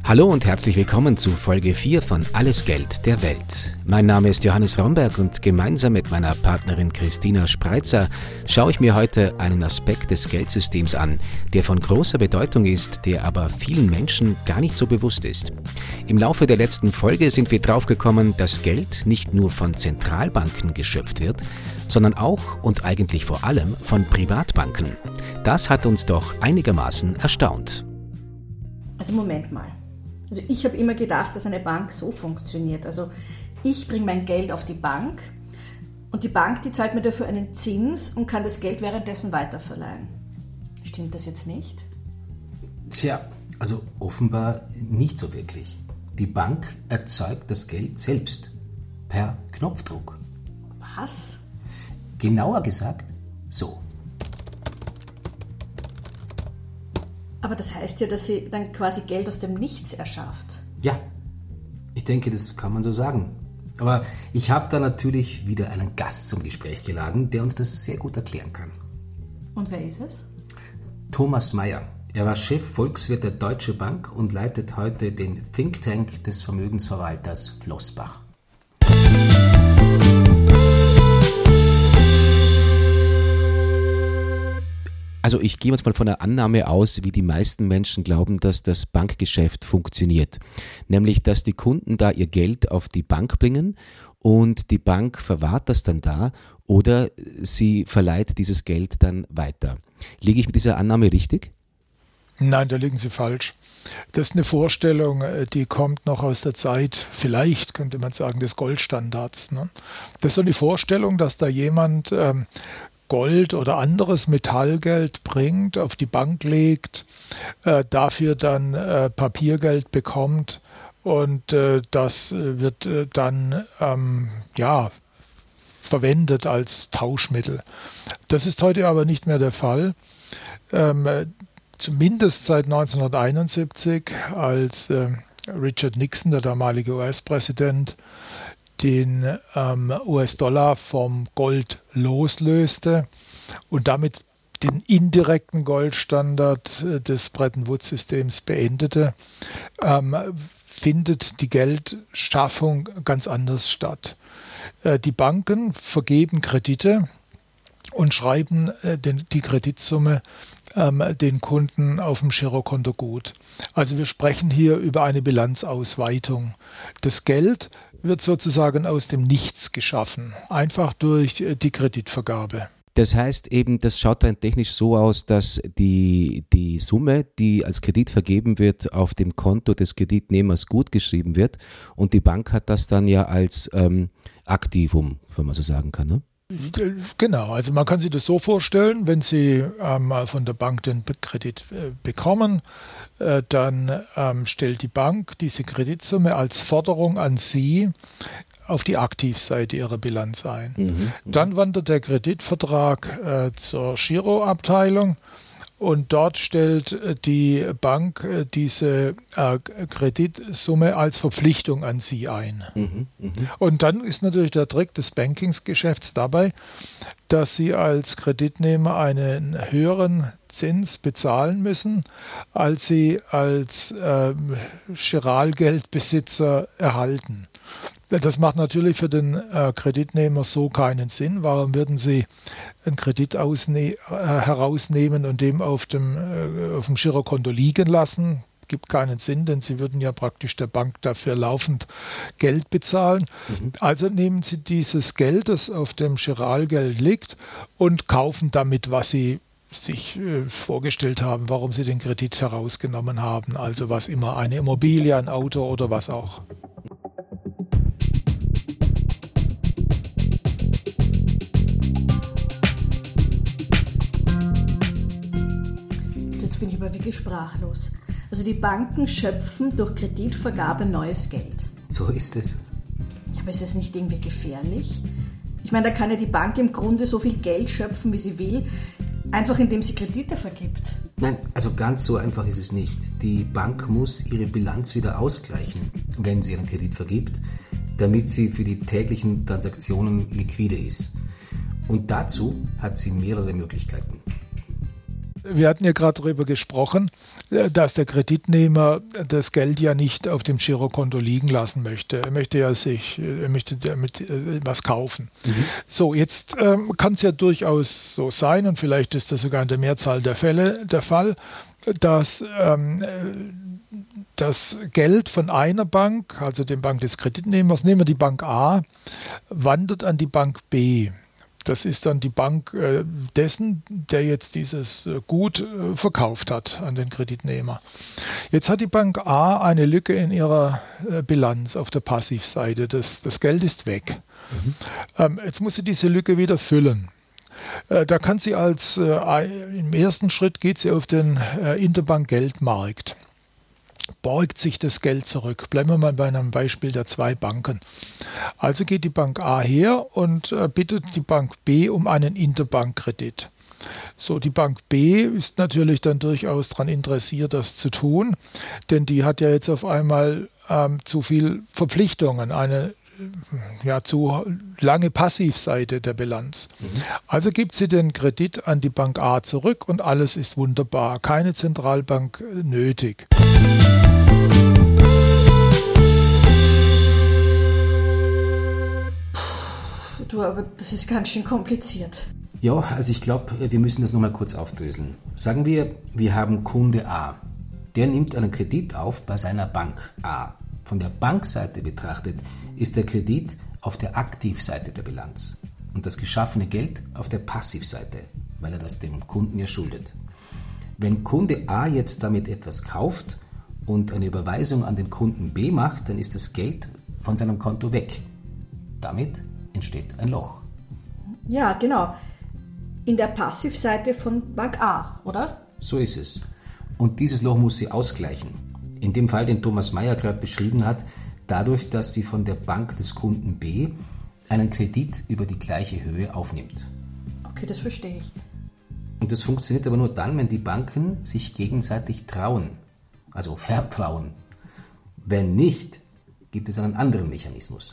Hallo und herzlich willkommen zu Folge 4 von Alles Geld der Welt. Mein Name ist Johannes Romberg und gemeinsam mit meiner Partnerin Christina Spreitzer schaue ich mir heute einen Aspekt des Geldsystems an, der von großer Bedeutung ist, der aber vielen Menschen gar nicht so bewusst ist. Im Laufe der letzten Folge sind wir draufgekommen, dass Geld nicht nur von Zentralbanken geschöpft wird, sondern auch und eigentlich vor allem von Privatbanken. Das hat uns doch einigermaßen erstaunt. Also Moment mal. Also ich habe immer gedacht, dass eine Bank so funktioniert. Also ich bringe mein Geld auf die Bank und die Bank, die zahlt mir dafür einen Zins und kann das Geld währenddessen weiterverleihen. Stimmt das jetzt nicht? Tja, also offenbar nicht so wirklich. Die Bank erzeugt das Geld selbst, per Knopfdruck. Was? Genauer gesagt, so. Aber das heißt ja, dass sie dann quasi Geld aus dem Nichts erschafft. Ja, ich denke, das kann man so sagen. Aber ich habe da natürlich wieder einen Gast zum Gespräch geladen, der uns das sehr gut erklären kann. Und wer ist es? Thomas Mayer. Er war Chef-Volkswirt der Deutsche Bank und leitet heute den Think Tank des Vermögensverwalters Flossbach. Also ich gehe jetzt mal von der Annahme aus, wie die meisten Menschen glauben, dass das Bankgeschäft funktioniert. Nämlich, dass die Kunden da ihr Geld auf die Bank bringen und die Bank verwahrt das dann da oder sie verleiht dieses Geld dann weiter. Liege ich mit dieser Annahme richtig? Nein, da liegen Sie falsch. Das ist eine Vorstellung, die kommt noch aus der Zeit, vielleicht könnte man sagen, des Goldstandards. Ne? Das ist so die Vorstellung, dass da jemand Gold oder anderes Metallgeld bringt, auf die Bank legt, dafür dann Papiergeld bekommt und das wird dann verwendet als Tauschmittel. Das ist heute aber nicht mehr der Fall. Zumindest seit 1971, als Richard Nixon, der damalige US-Präsident, den US-Dollar vom Gold loslöste und damit den indirekten Goldstandard des Bretton-Woods-Systems beendete, findet die Geldschaffung ganz anders statt. Die Banken vergeben Kredite und schreiben die Kreditsumme den Kunden auf dem Girokonto gut. Also wir sprechen hier über eine Bilanzausweitung. Das Geld wird sozusagen aus dem Nichts geschaffen, einfach durch die Kreditvergabe. Das heißt eben, das schaut dann technisch so aus, dass die Summe, die als Kredit vergeben wird, auf dem Konto des Kreditnehmers gut geschrieben wird und die Bank hat das dann ja als Aktivum, wenn man so sagen kann, ne? Genau, also man kann sich das so vorstellen, wenn Sie von der Bank den Kredit bekommen, dann stellt die Bank diese Kreditsumme als Forderung an Sie auf die Aktivseite Ihrer Bilanz ein. Dann wandert der Kreditvertrag zur Giroabteilung und dort stellt die Bank diese Kreditsumme als Verpflichtung an Sie ein. Und dann ist natürlich der Trick des Bankingsgeschäfts dabei, dass Sie als Kreditnehmer einen höheren Zins bezahlen müssen, als Sie als Giralgeldbesitzer erhalten. Das macht natürlich für den Kreditnehmer so keinen Sinn. Warum würden Sie einen Kredit herausnehmen und den auf dem Girokonto liegen lassen? Gibt keinen Sinn, denn Sie würden ja praktisch der Bank dafür laufend Geld bezahlen. Also nehmen Sie dieses Geld, das auf dem Giralgeld liegt, und kaufen damit, was Sie sich vorgestellt haben, warum Sie den Kredit herausgenommen haben. Also was immer, eine Immobilie, ein Auto oder was auch. Jetzt bin ich aber wirklich sprachlos. Also die Banken schöpfen durch Kreditvergabe neues Geld. So ist es. Ja, aber ist es nicht irgendwie gefährlich? Ich meine, da kann ja die Bank im Grunde so viel Geld schöpfen, wie sie will, einfach indem sie Kredite vergibt. Nein, also ganz so einfach ist es nicht. Die Bank muss ihre Bilanz wieder ausgleichen, wenn sie einen Kredit vergibt, damit sie für die täglichen Transaktionen liquide ist. Und dazu hat sie mehrere Möglichkeiten. wir hatten ja gerade darüber gesprochen, dass der Kreditnehmer das Geld ja nicht auf dem Girokonto liegen lassen möchte. Er möchte damit was kaufen. So, jetzt kann es ja durchaus so sein, und vielleicht ist das sogar in der Mehrzahl der Fälle der Fall, dass das Geld von einer Bank, also der Bank des Kreditnehmers, nehmen wir die Bank A, wandert an die Bank B. Das ist dann die Bank dessen, der jetzt dieses Gut verkauft hat an den Kreditnehmer. Jetzt hat die Bank A eine Lücke in ihrer Bilanz auf der Passivseite. Das Geld ist weg. Jetzt muss sie diese Lücke wieder füllen. Da kann sie im ersten Schritt geht sie auf den Interbank-Geldmarkt. Borgt sich das Geld zurück. Bleiben wir mal bei einem Beispiel der 2 Banken. Also geht die Bank A her und bittet die Bank B um einen Interbankkredit. So, die Bank B ist natürlich dann durchaus daran interessiert, das zu tun, denn die hat ja jetzt auf einmal zu viel Verpflichtungen, eine zu lange Passivseite der Bilanz. Also gibt sie den Kredit an die Bank A zurück und alles ist wunderbar. Keine Zentralbank nötig. Du, aber das ist ganz schön kompliziert. Ja, also ich glaube, wir müssen das nochmal kurz aufdröseln. Sagen wir haben Kunde A. Der nimmt einen Kredit auf bei seiner Bank A. Von der Bankseite betrachtet ist der Kredit auf der Aktivseite der Bilanz und das geschaffene Geld auf der Passivseite, weil er das dem Kunden ja schuldet. Wenn Kunde A jetzt damit etwas kauft und eine Überweisung an den Kunden B macht, dann ist das Geld von seinem Konto weg. Damit entsteht ein Loch. Ja, genau. In der Passivseite von Bank A, oder? So ist es. Und dieses Loch muss sie ausgleichen. In dem Fall, den Thomas Mayer gerade beschrieben hat, dadurch, dass sie von der Bank des Kunden B einen Kredit über die gleiche Höhe aufnimmt. Okay, das verstehe ich. Und das funktioniert aber nur dann, wenn die Banken sich gegenseitig trauen, also vertrauen. Wenn nicht, gibt es einen anderen Mechanismus.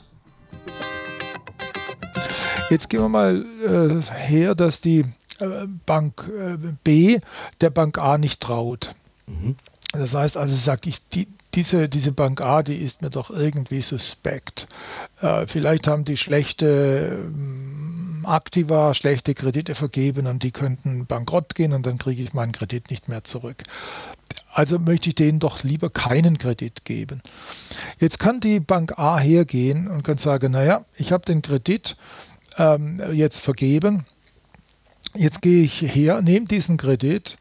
Jetzt gehen wir mal her, dass die Bank B der Bank A nicht traut. Das heißt also, sagt diese Bank A, die ist mir doch irgendwie suspekt. Vielleicht haben die schlechte Aktiva, schlechte Kredite vergeben und die könnten bankrott gehen und dann kriege ich meinen Kredit nicht mehr zurück. Also möchte ich denen doch lieber keinen Kredit geben. Jetzt kann die Bank A hergehen und kann sagen, naja, ich habe den Kredit jetzt vergeben. Jetzt gehe ich her, nehme diesen Kredit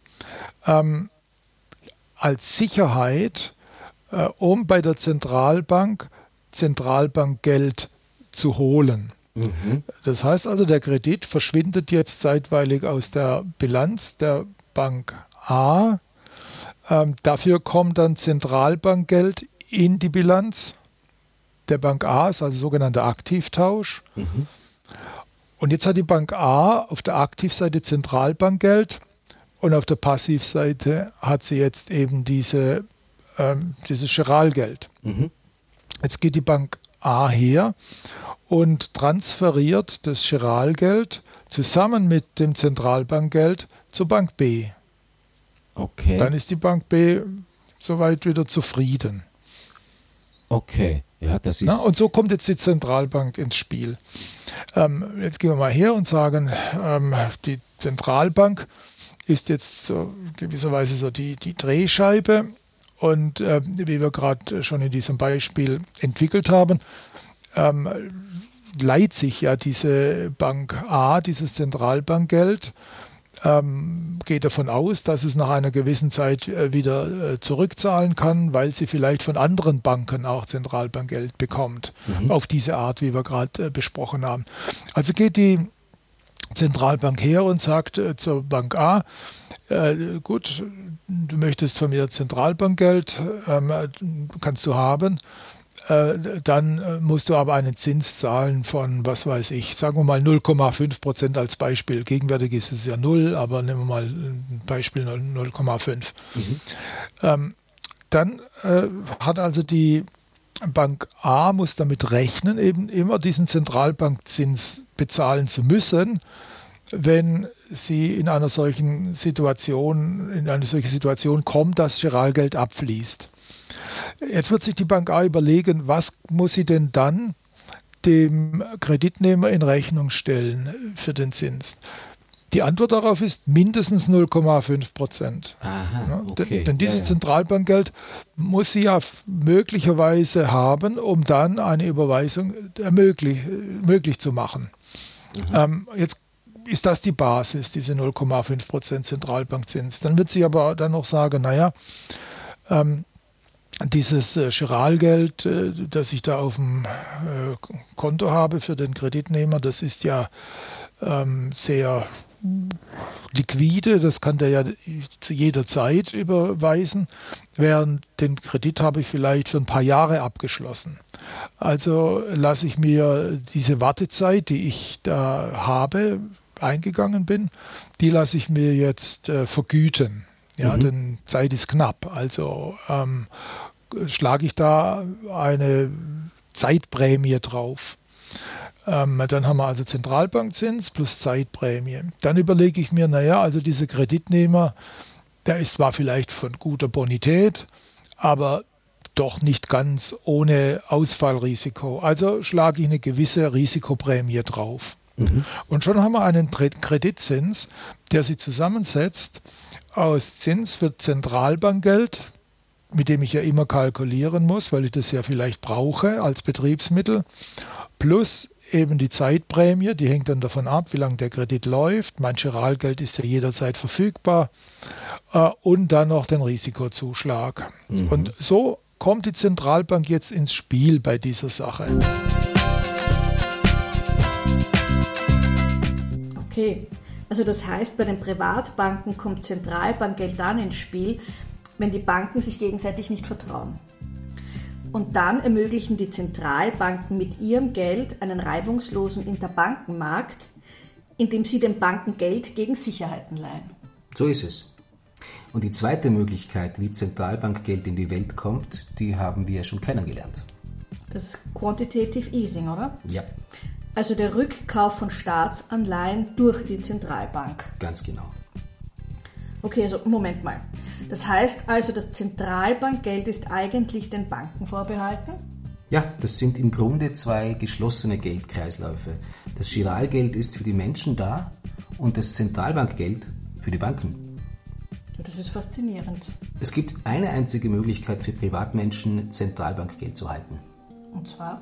als Sicherheit, um bei der Zentralbankgeld zu holen. Das heißt also, der Kredit verschwindet jetzt zeitweilig aus der Bilanz der Bank A. Dafür kommt dann Zentralbankgeld in die Bilanz der Bank A, ist also sogenannter Aktivtausch. Und jetzt hat die Bank A auf der Aktivseite Zentralbankgeld und auf der Passivseite hat sie jetzt eben dieses Giralgeld. Jetzt geht die Bank A her und transferiert das Giralgeld zusammen mit dem Zentralbankgeld zur Bank B. Okay. Dann ist die Bank B soweit wieder zufrieden. Okay, ja, das ist... Und so kommt jetzt die Zentralbank ins Spiel. Jetzt gehen wir mal her und sagen, die Zentralbank ist jetzt so gewisserweise so die Drehscheibe und wie wir gerade schon in diesem Beispiel entwickelt haben, leiht sich ja diese Bank A, dieses Zentralbankgeld, geht davon aus, dass es nach einer gewissen Zeit wieder zurückzahlen kann, weil sie vielleicht von anderen Banken auch Zentralbankgeld bekommt, auf diese Art, wie wir gerade besprochen haben. Also geht die Zentralbank her und sagt zur Bank A, gut, du möchtest von mir Zentralbankgeld, kannst du haben, dann musst du aber einen Zins zahlen von, was weiß ich, sagen wir mal 0,5% als Beispiel. Gegenwärtig ist es ja 0, aber nehmen wir mal ein Beispiel 0,5. Dann hat also die Bank A muss damit rechnen, eben immer diesen Zentralbankzins bezahlen zu müssen, wenn sie in eine solche Situation kommt, dass Giralgeld abfließt. Jetzt wird sich die Bank A überlegen, was muss sie denn dann dem Kreditnehmer in Rechnung stellen für den Zins. Die Antwort darauf ist mindestens 0,5%. Aha, okay. Denn dieses Zentralbankgeld muss sie ja möglicherweise haben, um dann eine Überweisung möglich zu machen. Jetzt ist das die Basis, diese 0,5% Zentralbankzins. Dann wird sie aber dann noch sagen, naja, dieses Giralgeld, das ich da auf dem Konto habe für den Kreditnehmer, das ist ja sehr liquide, das kann der ja zu jeder Zeit überweisen, während den Kredit habe ich vielleicht für ein paar Jahre abgeschlossen. Also lasse ich mir diese Wartezeit, die ich da habe, eingegangen bin, die lasse ich mir jetzt vergüten. Ja, denn Zeit ist knapp. Also schlage ich da eine Zeitprämie drauf. Dann haben wir also Zentralbankzins plus Zeitprämie. Dann überlege ich mir, naja, also dieser Kreditnehmer, der ist zwar vielleicht von guter Bonität, aber doch nicht ganz ohne Ausfallrisiko. Also schlage ich eine gewisse Risikoprämie drauf. Und schon haben wir einen Kreditzins, der sich zusammensetzt aus Zins für Zentralbankgeld, mit dem ich ja immer kalkulieren muss, weil ich das ja vielleicht brauche als Betriebsmittel, plus eben die Zeitprämie, die hängt dann davon ab, wie lange der Kredit läuft. Mein Giralgeld ist ja jederzeit verfügbar. Und dann noch den Risikozuschlag. Und so kommt die Zentralbank jetzt ins Spiel bei dieser Sache. Okay, also das heißt, bei den Privatbanken kommt Zentralbankgeld dann ins Spiel, wenn die Banken sich gegenseitig nicht vertrauen. Und dann ermöglichen die Zentralbanken mit ihrem Geld einen reibungslosen Interbankenmarkt, indem sie den Banken Geld gegen Sicherheiten leihen. So ist es. Und die zweite Möglichkeit, wie Zentralbankgeld in die Welt kommt, die haben wir schon kennengelernt. Das ist Quantitative Easing, oder? Ja. Also der Rückkauf von Staatsanleihen durch die Zentralbank. Ganz genau. Okay, also Moment mal. Das heißt also, das Zentralbankgeld ist eigentlich den Banken vorbehalten? Ja, das sind im Grunde zwei geschlossene Geldkreisläufe. Das Giralgeld ist für die Menschen da und das Zentralbankgeld für die Banken. Ja, das ist faszinierend. Es gibt eine einzige Möglichkeit für Privatmenschen, Zentralbankgeld zu halten. Und zwar?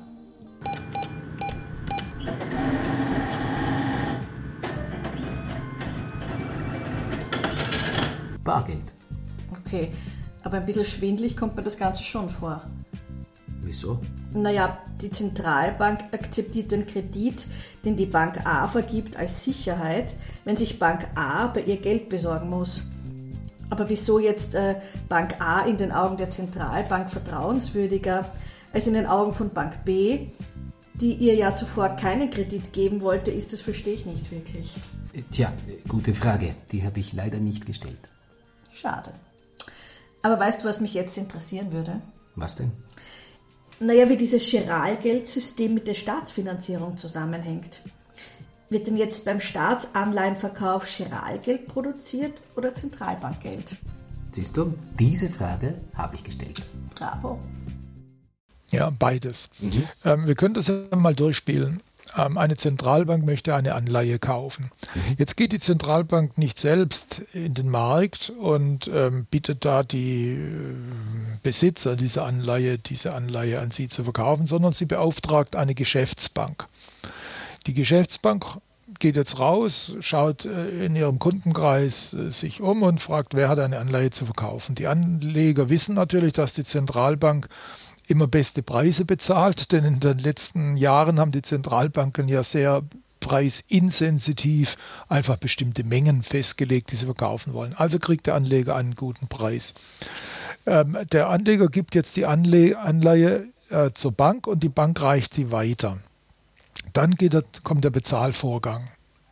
Bargeld. Okay, aber ein bisschen schwindelig kommt mir das Ganze schon vor. Wieso? Naja, die Zentralbank akzeptiert den Kredit, den die Bank A vergibt, als Sicherheit, wenn sich Bank A bei ihr Geld besorgen muss. Aber wieso jetzt Bank A in den Augen der Zentralbank vertrauenswürdiger als in den Augen von Bank B, die ihr ja zuvor keinen Kredit geben wollte, das verstehe ich nicht wirklich. Tja, gute Frage. Die habe ich leider nicht gestellt. Schade. Aber weißt du, was mich jetzt interessieren würde? Was denn? Naja, wie dieses Giralgeldsystem mit der Staatsfinanzierung zusammenhängt. Wird denn jetzt beim Staatsanleihenverkauf Giralgeld produziert oder Zentralbankgeld? Siehst du, diese Frage habe ich gestellt. Bravo. Ja, beides. Wir können das ja mal durchspielen. Eine Zentralbank möchte eine Anleihe kaufen. Jetzt geht die Zentralbank nicht selbst in den Markt und bittet da die Besitzer dieser Anleihe, diese Anleihe an sie zu verkaufen, sondern sie beauftragt eine Geschäftsbank. Die Geschäftsbank geht jetzt raus, schaut in ihrem Kundenkreis sich um und fragt, wer hat eine Anleihe zu verkaufen. Die Anleger wissen natürlich, dass die Zentralbank immer beste Preise bezahlt, denn in den letzten Jahren haben die Zentralbanken ja sehr preisinsensitiv einfach bestimmte Mengen festgelegt, die sie verkaufen wollen. Also kriegt der Anleger einen guten Preis. Der Anleger gibt jetzt die Anleihe zur Bank und die Bank reicht sie weiter. Dann kommt der Bezahlvorgang.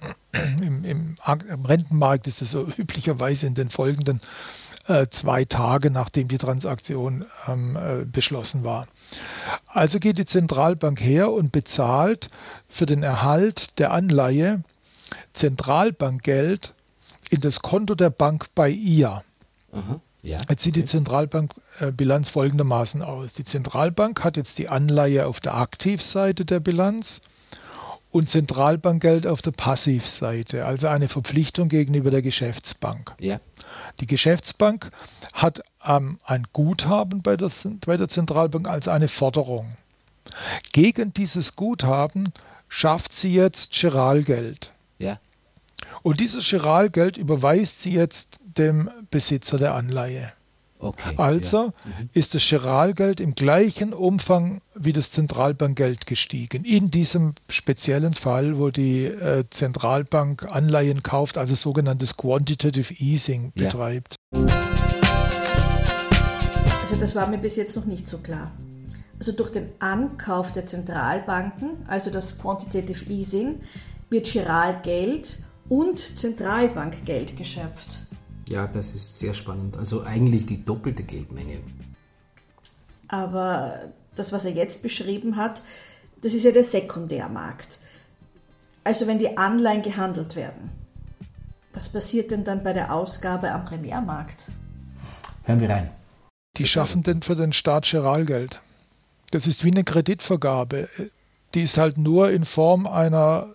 Im Rentenmarkt ist es so üblicherweise in den folgenden 2 Tage, nachdem die Transaktion beschlossen war. Also geht die Zentralbank her und bezahlt für den Erhalt der Anleihe Zentralbankgeld in das Konto der Bank bei ihr. Aha. Ja. Jetzt sieht die Zentralbankbilanz folgendermaßen aus. Die Zentralbank hat jetzt die Anleihe auf der Aktivseite der Bilanz und Zentralbankgeld auf der Passivseite, also eine Verpflichtung gegenüber der Geschäftsbank. Ja. Die Geschäftsbank hat ein Guthaben bei der Zentralbank als eine Forderung. Gegen dieses Guthaben schafft sie jetzt Giralgeld. Ja. Und dieses Giralgeld überweist sie jetzt dem Besitzer der Anleihe. Okay. Also ist das Giralgeld im gleichen Umfang wie das Zentralbankgeld gestiegen. In diesem speziellen Fall, wo die Zentralbank Anleihen kauft, also sogenanntes Quantitative Easing betreibt. Also das war mir bis jetzt noch nicht so klar. Also durch den Ankauf der Zentralbanken, also das Quantitative Easing, wird Giralgeld und Zentralbankgeld geschöpft. Ja, das ist sehr spannend. Also eigentlich die doppelte Geldmenge. Aber das, was er jetzt beschrieben hat, das ist ja der Sekundärmarkt. Also wenn die Anleihen gehandelt werden. Was passiert denn dann bei der Ausgabe am Primärmarkt? Hören wir rein. Die schaffen denn für den Staat Giralgeld. Das ist wie eine Kreditvergabe. Die ist halt nur in Form eines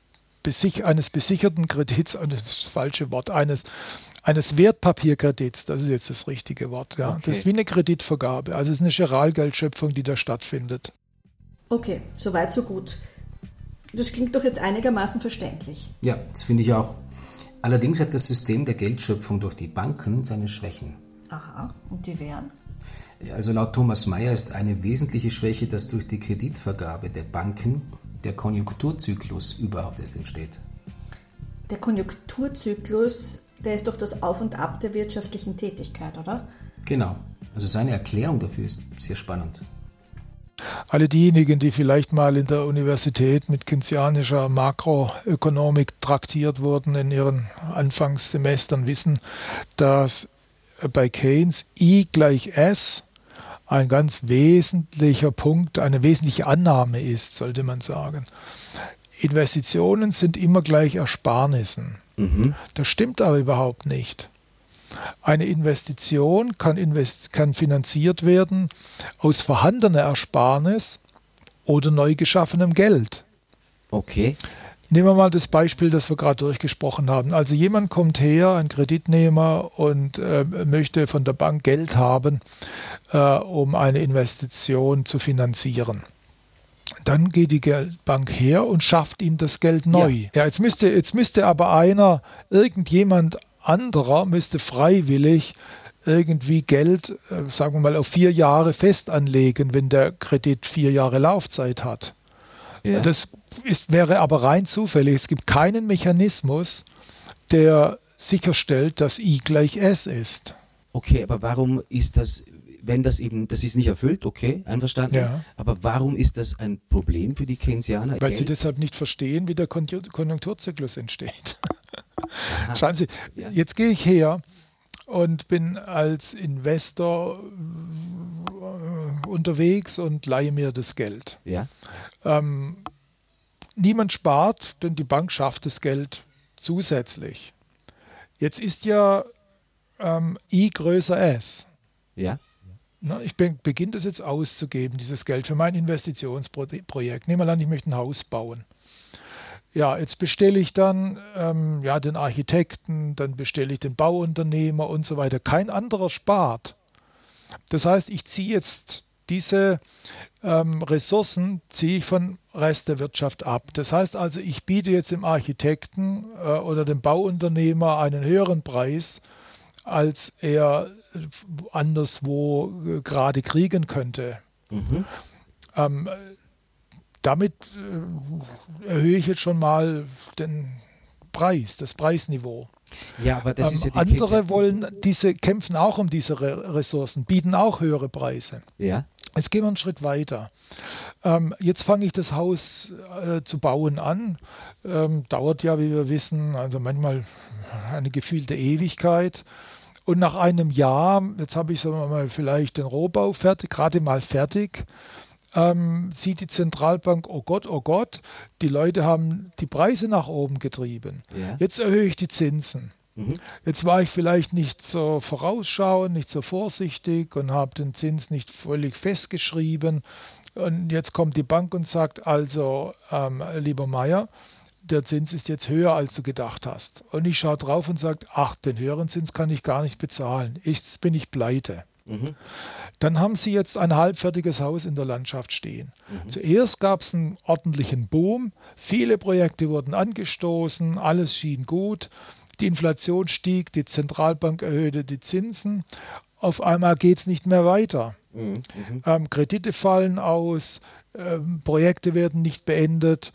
besicherten Kredits, das falsche Wort, eines Wertpapierkredits, das ist jetzt das richtige Wort. Ja. Okay. Das ist wie eine Kreditvergabe, also es ist eine Giralgeldschöpfung, die da stattfindet. Okay, soweit so gut. Das klingt doch jetzt einigermaßen verständlich. Ja, das finde ich auch. Allerdings hat das System der Geldschöpfung durch die Banken seine Schwächen. Aha, und die wären? Also laut Thomas Mayer ist eine wesentliche Schwäche, dass durch die Kreditvergabe der Banken der Konjunkturzyklus überhaupt erst entsteht. Der Konjunkturzyklus, der ist doch das Auf und Ab der wirtschaftlichen Tätigkeit, oder? Genau. Also seine Erklärung dafür ist sehr spannend. Alle diejenigen, die vielleicht mal in der Universität mit keynesianischer Makroökonomik traktiert wurden in ihren Anfangssemestern, wissen, dass bei Keynes I gleich S ein ganz wesentlicher Punkt, eine wesentliche Annahme ist, sollte man sagen. Investitionen sind immer gleich Ersparnissen. Das stimmt aber überhaupt nicht. Eine Investition kann finanziert werden aus vorhandener Ersparnis oder neu geschaffenem Geld. Okay. Nehmen wir mal das Beispiel, das wir gerade durchgesprochen haben. Also jemand kommt her, ein Kreditnehmer, und möchte von der Bank Geld haben, um eine Investition zu finanzieren. Dann geht die Bank her und schafft ihm das Geld neu. Ja, jetzt müsste aber irgendjemand anderer müsste freiwillig irgendwie Geld, sagen wir mal, auf 4 Jahre fest anlegen, wenn der Kredit 4 Jahre Laufzeit hat. Ja. Das wäre aber rein zufällig. Es gibt keinen Mechanismus, der sicherstellt, dass I gleich S ist. Okay, aber warum ist das, wenn das ist nicht erfüllt, okay, einverstanden, ja. Aber warum ist das ein Problem für die Keynesianer? Weil sie deshalb nicht verstehen, wie der Konjunkturzyklus entsteht. Aha. Schauen Sie, jetzt gehe ich her und bin als Investor unterwegs und leihe mir das Geld. Ja. Niemand spart, denn die Bank schafft das Geld zusätzlich. Jetzt ist ja I größer S. Ja. Na, ich beginne das jetzt auszugeben, dieses Geld für mein Investitionsprojekt. Nehmen wir an, ich möchte ein Haus bauen. Ja, jetzt bestelle ich dann den Architekten, dann bestelle ich den Bauunternehmer und so weiter. Kein anderer spart. Das heißt, ich ziehe jetzt diese Ressourcen ziehe ich vom Rest der Wirtschaft ab. Das heißt also, ich biete jetzt dem Architekten oder dem Bauunternehmer einen höheren Preis, als er anderswo gerade kriegen könnte. Damit erhöhe ich jetzt schon mal den Preis, das Preisniveau. Ja, aber das ist ja die andere kämpfen auch um diese Ressourcen, bieten auch höhere Preise. Ja. Jetzt gehen wir einen Schritt weiter. Jetzt fange ich das Haus zu bauen an. Dauert ja, wie wir wissen, also manchmal eine gefühlte Ewigkeit. Und nach einem Jahr, jetzt habe ich, sagen wir mal, vielleicht den Rohbau fertig, gerade mal fertig, sieht die Zentralbank, oh Gott, die Leute haben die Preise nach oben getrieben. Ja. Jetzt erhöhe ich die Zinsen. Jetzt war ich vielleicht nicht so vorausschauend, nicht so vorsichtig und habe den Zins nicht völlig festgeschrieben. Und jetzt kommt die Bank und sagt, also, lieber Meier, der Zins ist jetzt höher, als du gedacht hast. Und ich schaue drauf und sage, ach, den höheren Zins kann ich gar nicht bezahlen. Jetzt bin ich pleite. Dann haben Sie jetzt ein halbfertiges Haus in der Landschaft stehen. Zuerst gab es einen ordentlichen Boom, viele Projekte wurden angestoßen, alles schien gut, die Inflation stieg, die Zentralbank erhöhte die Zinsen, auf einmal geht es nicht mehr weiter. Kredite fallen aus, Projekte werden nicht beendet,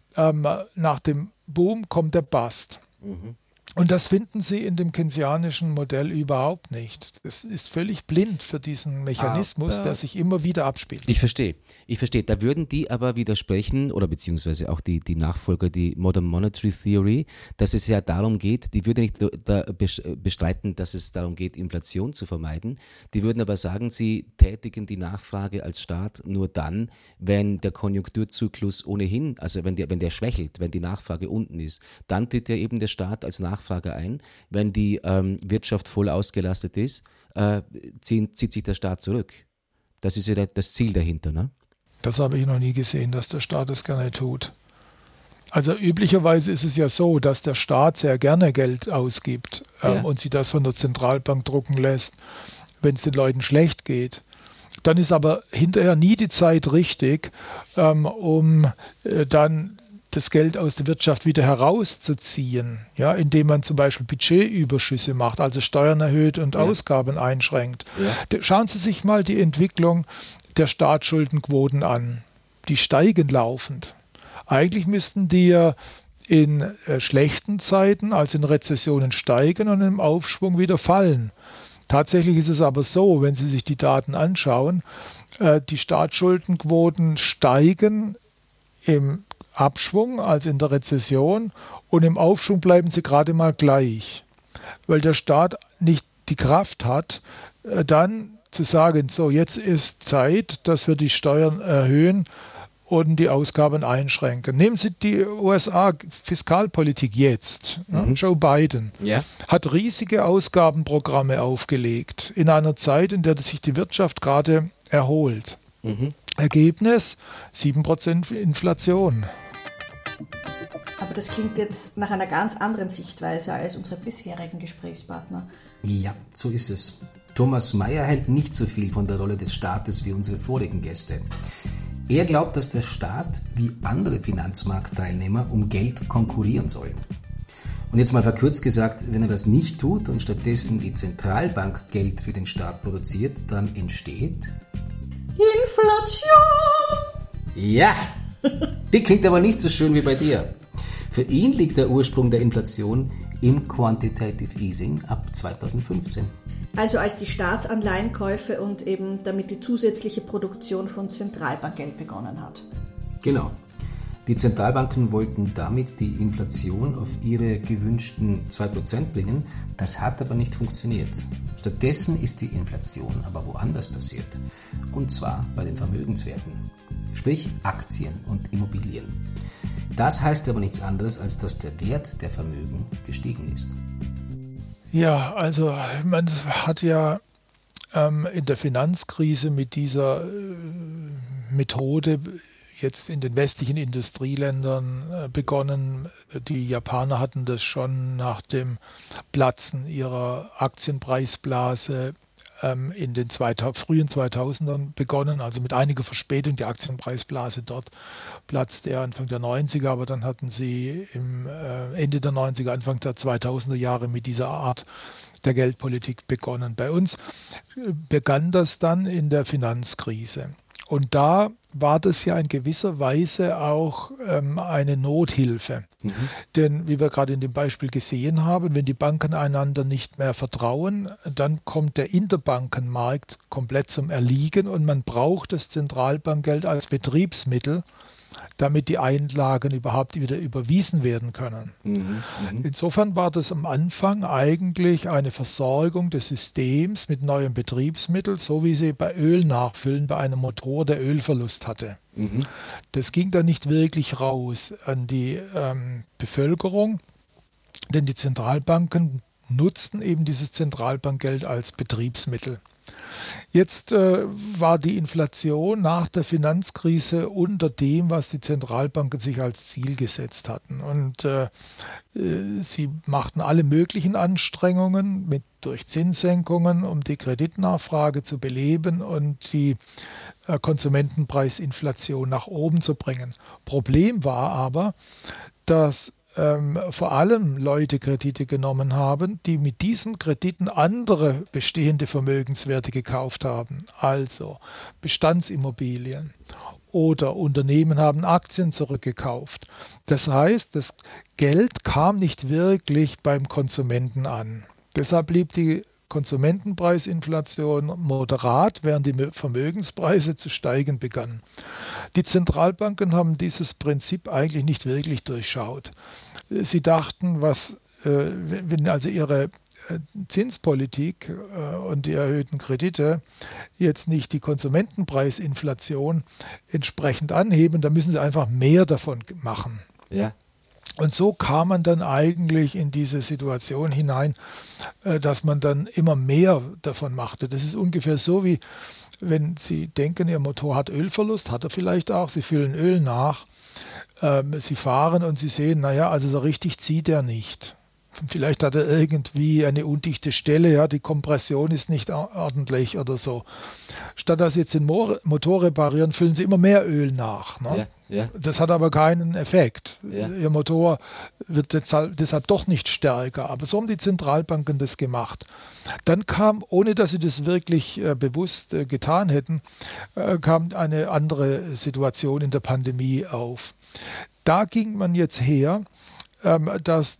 nach dem Boom kommt der Bust. Und das finden Sie in dem keynesianischen Modell überhaupt nicht. Das ist völlig blind für diesen Mechanismus, der sich immer wieder abspielt. Ich verstehe. Da würden die aber widersprechen, oder beziehungsweise auch die Nachfolger, die Modern Monetary Theory, dass es ja darum geht, die würden nicht bestreiten, dass es darum geht, Inflation zu vermeiden. Die würden aber sagen, sie tätigen die Nachfrage als Staat nur dann, wenn der Konjunkturzyklus ohnehin, also wenn der schwächelt, wenn die Nachfrage unten ist, dann tritt ja eben der Staat als Nachfrage ein. Wenn die Wirtschaft voll ausgelastet ist, zieht sich der Staat zurück. Das ist ja das Ziel dahinter, ne? Das habe ich noch nie gesehen, dass der Staat das gerne tut. Also üblicherweise ist es ja so, dass der Staat sehr gerne Geld ausgibt und sie das von der Zentralbank drucken lässt, wenn es den Leuten schlecht geht. Dann ist aber hinterher nie die Zeit richtig, um dann das Geld aus der Wirtschaft wieder herauszuziehen, ja, indem man zum Beispiel Budgetüberschüsse macht, also Steuern erhöht und Ausgaben einschränkt. Schauen Sie sich mal die Entwicklung der Staatsschuldenquoten an. Die steigen laufend. Eigentlich müssten die ja in schlechten Zeiten, also in Rezessionen, steigen und im Aufschwung wieder fallen. Tatsächlich ist es aber so, wenn Sie sich die Daten anschauen, die Staatsschuldenquoten steigen im Abschwung, also in der Rezession, und im Aufschwung bleiben sie gerade mal gleich, weil der Staat nicht die Kraft hat, dann zu sagen, so jetzt ist Zeit, dass wir die Steuern erhöhen und die Ausgaben einschränken. Nehmen Sie die USA-Fiskalpolitik jetzt. Joe Biden hat riesige Ausgabenprogramme aufgelegt in einer Zeit, in der sich die Wirtschaft gerade erholt. Ergebnis 7% Inflation. Aber das klingt jetzt nach einer ganz anderen Sichtweise als unsere bisherigen Gesprächspartner. Ja, so ist es. Thomas Meier hält nicht so viel von der Rolle des Staates wie unsere vorigen Gäste. Er glaubt, dass der Staat wie andere Finanzmarktteilnehmer um Geld konkurrieren soll. Und jetzt mal verkürzt gesagt, wenn er das nicht tut und stattdessen die Zentralbank Geld für den Staat produziert, dann entsteht Inflation! Ja, die klingt aber nicht so schön wie bei dir. Für ihn liegt der Ursprung der Inflation im Quantitative Easing ab 2015. Also als die Staatsanleihenkäufe und eben damit die zusätzliche Produktion von Zentralbankgeld begonnen hat. Genau. Die Zentralbanken wollten damit die Inflation auf ihre gewünschten 2% bringen. Das hat aber nicht funktioniert. Stattdessen ist die Inflation aber woanders passiert. Und zwar bei den Vermögenswerten. Sprich Aktien und Immobilien. Das heißt aber nichts anderes, als dass der Wert der Vermögen gestiegen ist. Ja, also man hat ja in der Finanzkrise mit dieser Methode jetzt in den westlichen Industrieländern begonnen. Die Japaner hatten das schon nach dem Platzen ihrer Aktienpreisblase in den frühen 2000ern begonnen, also mit einiger Verspätung. Die Aktienpreisblase dort platzte ja Anfang der 90er, aber dann hatten sie im Ende der 90er, Anfang der 2000er Jahre mit dieser Art der Geldpolitik begonnen. Bei uns begann das dann in der Finanzkrise. Und da war das ja in gewisser Weise auch eine Nothilfe. Denn wie wir gerade in dem Beispiel gesehen haben, wenn die Banken einander nicht mehr vertrauen, dann kommt der Interbankenmarkt komplett zum Erliegen und man braucht das Zentralbankgeld als Betriebsmittel, damit die Einlagen überhaupt wieder überwiesen werden können. Insofern war das am Anfang eigentlich eine Versorgung des Systems mit neuem Betriebsmittel, so wie sie bei Öl nachfüllen bei einem Motor, der Ölverlust hatte. Das ging dann nicht wirklich raus an die Bevölkerung, denn die Zentralbanken nutzten eben dieses Zentralbankgeld als Betriebsmittel. Jetzt war die Inflation nach der Finanzkrise unter dem, was die Zentralbanken sich als Ziel gesetzt hatten. Und sie machten alle möglichen Anstrengungen durch Zinssenkungen, um die Kreditnachfrage zu beleben und die Konsumentenpreisinflation nach oben zu bringen. Problem war aber, dass vor allem Leute Kredite genommen haben, die mit diesen Krediten andere bestehende Vermögenswerte gekauft haben, also Bestandsimmobilien, oder Unternehmen haben Aktien zurückgekauft. Das heißt, das Geld kam nicht wirklich beim Konsumenten an. Deshalb blieb die Konsumentenpreisinflation moderat, während die Vermögenspreise zu steigen begannen. Die Zentralbanken haben dieses Prinzip eigentlich nicht wirklich durchschaut. Sie dachten, wenn also ihre Zinspolitik und die erhöhten Kredite jetzt nicht die Konsumentenpreisinflation entsprechend anheben, dann müssen sie einfach mehr davon machen. Ja. Und so kam man dann eigentlich in diese Situation hinein, dass man dann immer mehr davon machte. Das ist ungefähr so, wie wenn Sie denken, Ihr Motor hat Ölverlust, hat er vielleicht auch, Sie füllen Öl nach, Sie fahren und Sie sehen, naja, also so richtig zieht er nicht. Vielleicht hat er irgendwie eine undichte Stelle, ja, die Kompression ist nicht ordentlich oder so. Statt dass Sie jetzt den Motor reparieren, füllen Sie immer mehr Öl nach. Ne? Ja. Das hat aber keinen Effekt. Ja. Ihr Motor wird deshalb doch nicht stärker. Aber so haben die Zentralbanken das gemacht. Dann kam, ohne dass sie das wirklich bewusst getan hätten, kam eine andere Situation in der Pandemie auf. Da ging man jetzt her, dass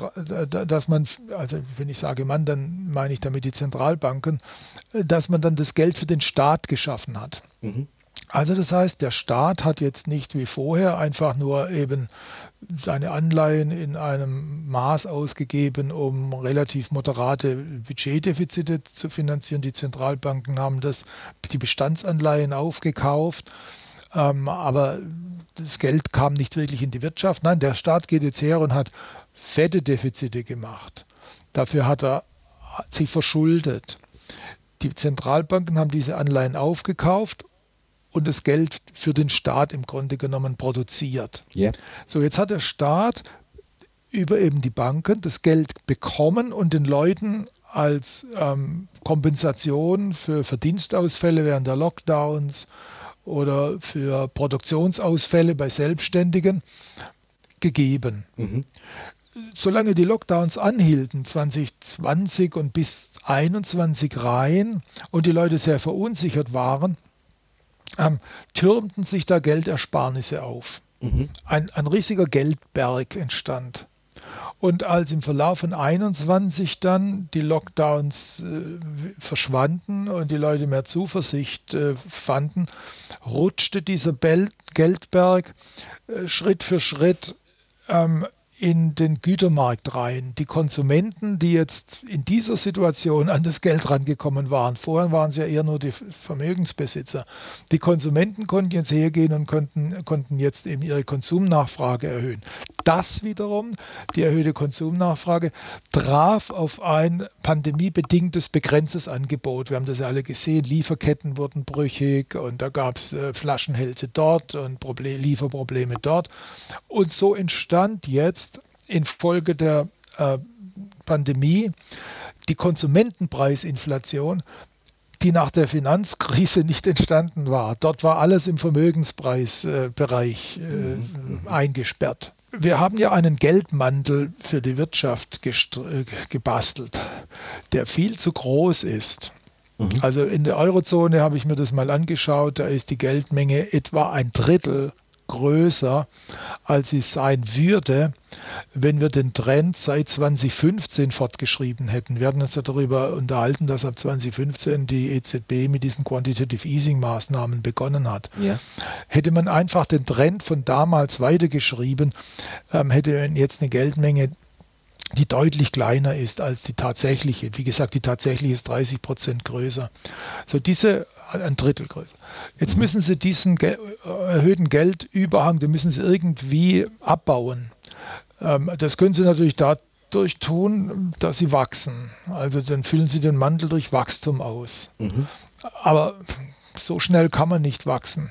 man, also wenn ich sage Mann, dann meine ich damit die Zentralbanken, dass man dann das Geld für den Staat geschaffen hat. Also das heißt, der Staat hat jetzt nicht wie vorher einfach nur eben seine Anleihen in einem Maß ausgegeben, um relativ moderate Budgetdefizite zu finanzieren. Die Zentralbanken haben die Bestandsanleihen aufgekauft. Aber das Geld kam nicht wirklich in die Wirtschaft. Nein, der Staat geht jetzt her und hat fette Defizite gemacht. Dafür hat er sich verschuldet. Die Zentralbanken haben diese Anleihen aufgekauft und das Geld für den Staat im Grunde genommen produziert. Yeah. So, jetzt hat der Staat über eben die Banken das Geld bekommen und den Leuten als Kompensation für Verdienstausfälle während der Lockdowns oder für Produktionsausfälle bei Selbstständigen gegeben. Solange die Lockdowns anhielten, 2020 und bis 2021 rein, und die Leute sehr verunsichert waren, türmten sich da Geldersparnisse auf. Ein riesiger Geldberg entstand. Und als im Verlauf von 2021 dann die Lockdowns verschwanden und die Leute mehr Zuversicht fanden, rutschte dieser Geldberg Schritt für Schritt in den Gütermarkt rein. Die Konsumenten, die jetzt in dieser Situation an das Geld rangekommen waren, vorher waren es ja eher nur die Vermögensbesitzer, die Konsumenten konnten jetzt hergehen und konnten jetzt eben ihre Konsumnachfrage erhöhen. Das wiederum, die erhöhte Konsumnachfrage, traf auf ein pandemiebedingtes begrenztes Angebot. Wir haben das ja alle gesehen, Lieferketten wurden brüchig und da gab es Flaschenhälse dort und Lieferprobleme dort. Und so entstand jetzt infolge der Pandemie die Konsumentenpreisinflation, die nach der Finanzkrise nicht entstanden war. Dort war alles im Vermögenspreisbereich eingesperrt. Wir haben ja einen Geldmantel für die Wirtschaft gebastelt, der viel zu groß ist. Also in der Eurozone habe ich mir das mal angeschaut, da ist die Geldmenge etwa 1/3 größer, als sie sein würde, wenn wir den Trend seit 2015 fortgeschrieben hätten. Wir hatten uns ja darüber unterhalten, dass ab 2015 die EZB mit diesen Quantitative Easing Maßnahmen begonnen hat. Ja. Hätte man einfach den Trend von damals weitergeschrieben, hätte man jetzt eine Geldmenge, die deutlich kleiner ist als die tatsächliche. Wie gesagt, die tatsächliche ist 30% größer. So ein Drittel größer. Jetzt müssen Sie diesen erhöhten Geldüberhang, den müssen Sie irgendwie abbauen. Das können Sie natürlich dadurch tun, dass Sie wachsen. Also dann füllen Sie den Mantel durch Wachstum aus. Mhm. Aber so schnell kann man nicht wachsen.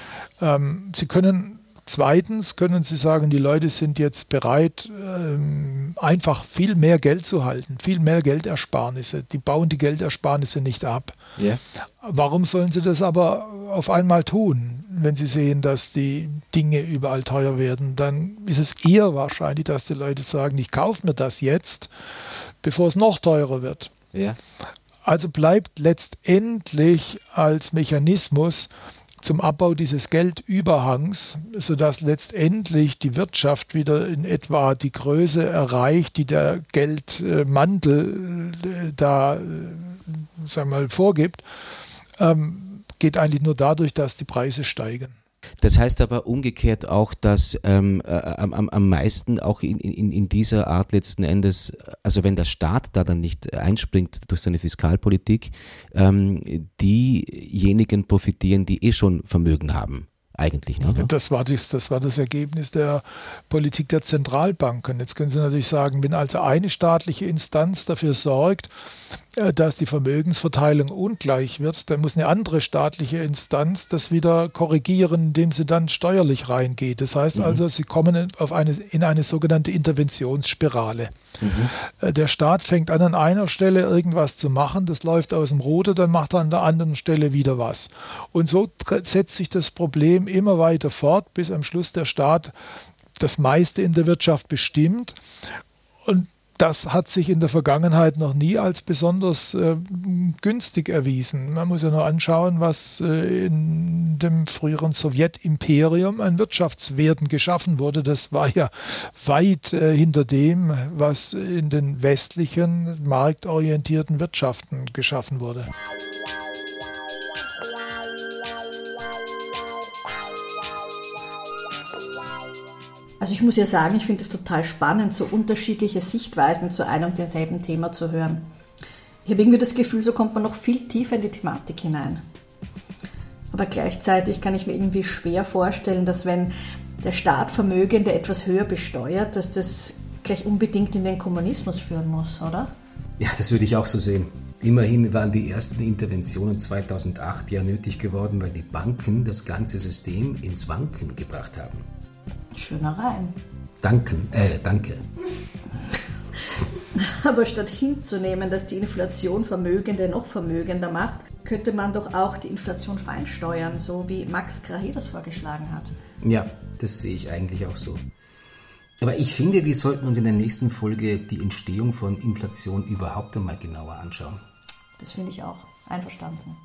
Zweitens können Sie sagen, die Leute sind jetzt bereit, einfach viel mehr Geld zu halten, viel mehr Geldersparnisse. Die bauen die Geldersparnisse nicht ab. Yeah. Warum sollen sie das aber auf einmal tun, wenn sie sehen, dass die Dinge überall teuer werden? Dann ist es eher wahrscheinlich, dass die Leute sagen, ich kaufe mir das jetzt, bevor es noch teurer wird. Yeah. Also bleibt letztendlich als Mechanismus zum Abbau dieses Geldüberhangs, sodass letztendlich die Wirtschaft wieder in etwa die Größe erreicht, die der Geldmantel da vorgibt, geht eigentlich nur dadurch, dass die Preise steigen. Das heißt aber umgekehrt auch, dass am meisten auch in dieser Art letzten Endes, also wenn der Staat da dann nicht einspringt durch seine Fiskalpolitik, diejenigen profitieren, die schon Vermögen haben. Eigentlich, ne? Das war das Ergebnis der Politik der Zentralbanken. Jetzt können Sie natürlich sagen, wenn also eine staatliche Instanz dafür sorgt, dass die Vermögensverteilung ungleich wird, dann muss eine andere staatliche Instanz das wieder korrigieren, indem sie dann steuerlich reingeht. Das heißt also, sie kommen in eine sogenannte Interventionsspirale. Der Staat fängt an einer Stelle irgendwas zu machen, das läuft aus dem Ruder, dann macht er an der anderen Stelle wieder was. Und so setzt sich das Problem immer weiter fort, bis am Schluss der Staat das meiste in der Wirtschaft bestimmt. Und das hat sich in der Vergangenheit noch nie als besonders günstig erwiesen. Man muss ja nur anschauen, was in dem früheren Sowjetimperium an Wirtschaftswerten geschaffen wurde. Das war ja weit hinter dem, was in den westlichen, marktorientierten Wirtschaften geschaffen wurde. Also ich muss ja sagen, ich finde es total spannend, so unterschiedliche Sichtweisen zu einem und demselben Thema zu hören. Ich habe irgendwie das Gefühl, so kommt man noch viel tiefer in die Thematik hinein. Aber gleichzeitig kann ich mir irgendwie schwer vorstellen, dass wenn der Staat Vermögende etwas höher besteuert, dass das gleich unbedingt in den Kommunismus führen muss, oder? Ja, das würde ich auch so sehen. Immerhin waren die ersten Interventionen 2008 ja nötig geworden, weil die Banken das ganze System ins Wanken gebracht haben. Schöner Reim. Danke. Aber statt hinzunehmen, dass die Inflation Vermögende noch vermögender macht, könnte man doch auch die Inflation feinsteuern, so wie Max Krahe das vorgeschlagen hat. Ja, das sehe ich eigentlich auch so. Aber ich finde, wir sollten uns in der nächsten Folge die Entstehung von Inflation überhaupt einmal genauer anschauen. Das finde ich auch. Einverstanden.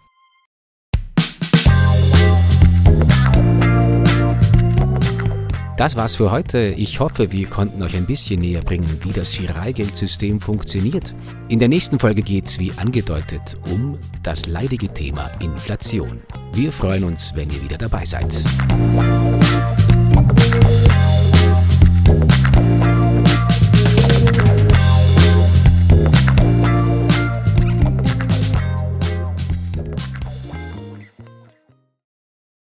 Das war's für heute. Ich hoffe, wir konnten euch ein bisschen näher bringen, wie das Giralgeldsystem funktioniert. In der nächsten Folge geht's, wie angedeutet, um das leidige Thema Inflation. Wir freuen uns, wenn ihr wieder dabei seid.